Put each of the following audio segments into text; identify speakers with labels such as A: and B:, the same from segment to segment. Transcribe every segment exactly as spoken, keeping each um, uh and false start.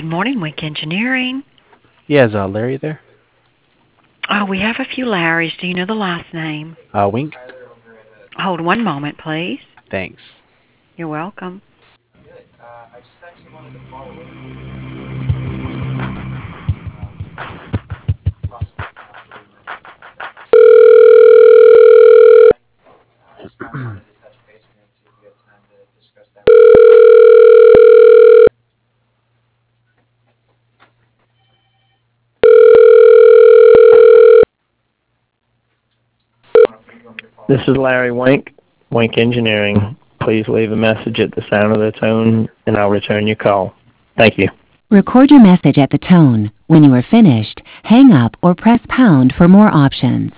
A: morning, Wink Engineering.
B: Yeah, is uh, Larry there?
A: Oh, we have a few Larrys. Do you know the last name?
B: Uh, Wink?
A: Hold one moment, please.
B: Thanks.
A: You're welcome.
C: This is Larry Wink, Wink Engineering. Please leave a message at the sound of the tone, and I'll return your call. Thank you.
D: Record your message at the tone. When you are finished, hang up or press pound for more options.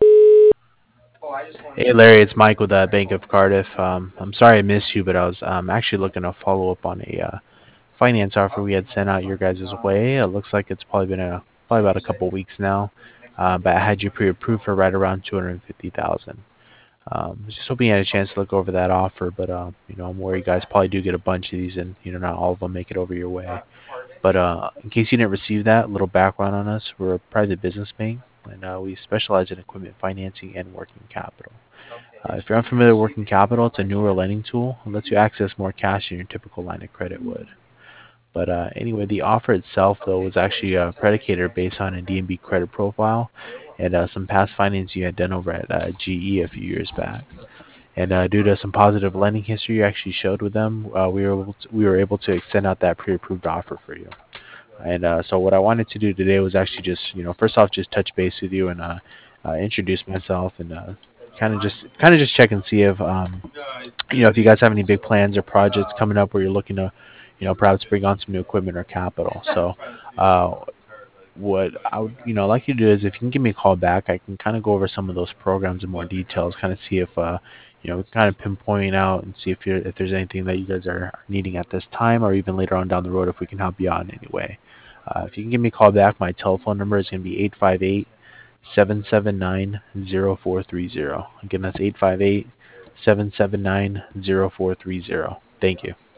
B: Hey, Larry, it's Mike with uh, Bank of Cardiff. Um, I'm sorry I missed you, but I was um, actually looking to follow up on a uh, finance offer we had sent out your guys' way. It looks like it's probably been a probably about a couple of weeks now, uh, but I had you pre-approved for right around two hundred fifty thousand. Um, just hoping you had a chance to look over that offer, but um, you know, I'm worried you guys probably do get a bunch of these, and you know, not all of them make it over your way. But uh, in case you didn't receive that, a little background on us: we're a private business bank, and uh, we specialize in equipment financing and working capital. Uh, if you're unfamiliar with working capital, it's a newer lending tool. It lets you access more cash than your typical line of credit would. But uh, anyway, the offer itself, though, was actually uh, predicated based on a D and B credit profile and uh, some past finance you had done over at uh, G E a few years back. And uh, due to some positive lending history you actually showed with them, uh, we were able to, we were able to extend out that pre-approved offer for you. And uh, so what I wanted to do today was actually just, you know, first off, just touch base with you and uh, uh, introduce myself and uh, kind of just kind of just check and see if, um, you know, if you guys have any big plans or projects coming up where you're looking to, you know, perhaps bring on some new equipment or capital. So uh, what I would, you know, like you to do is if you can give me a call back, I can kind of go over some of those programs in more details, kind of see if, uh, you know, kind of pinpoint out and see if you're, if there's anything that you guys are needing at this time or even later on down the road if we can help you out in any way. Uh, if you can give me a call back, my telephone number is going to be eight five eight, seven seven nine, zero four three zero. Again, that's eight five eight, seven seven nine, zero four three zero. Thank you.